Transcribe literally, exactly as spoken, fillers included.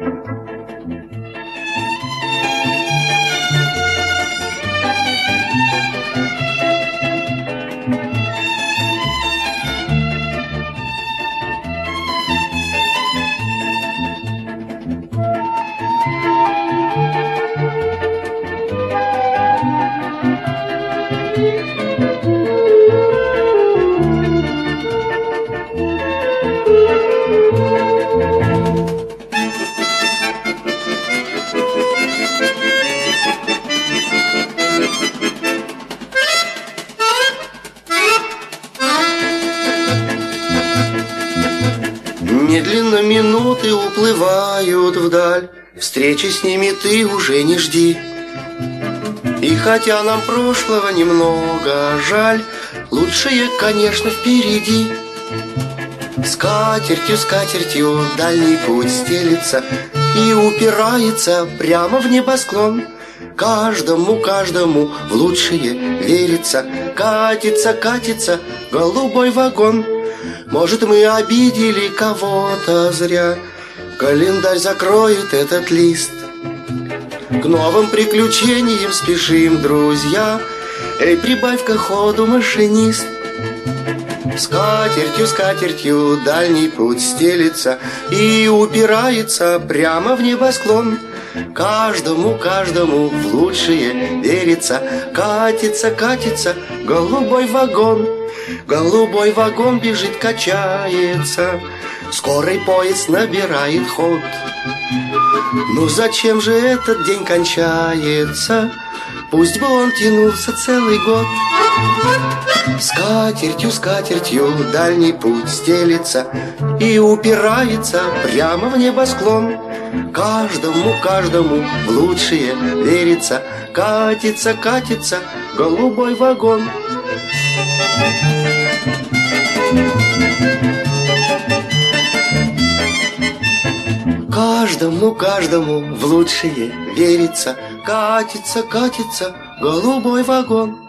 Медленно минуты уплывают вдаль, встречи с ними ты уже не жди. И хотя нам прошлого немного жаль, лучшее, конечно, впереди. Скатертью, скатертью дальний путь стелится и упирается прямо в небосклон. Каждому, каждому в лучшее верится. Катится, катится голубой вагон. Может, мы обидели кого-то зря, календарь закроет этот лист. К новым приключениям спешим, друзья. Эй, прибавь-ка ходу, машинист. Скатертью, скатертью дальний путь стелится и упирается прямо в небосклон. Каждому, каждому в лучшее верится. Катится, катится голубой вагон. Голубой вагон бежит, качается, скорый поезд набирает ход. Ну зачем же этот день кончается? Пусть бы он тянулся целый год. Скатертью, скатертью дальний путь стелится и упирается прямо в небосклон. Каждому, каждому в лучшее верится. Катится, катится голубой вагон. Каждому, каждому в лучшее верится. Катится, катится голубой вагон.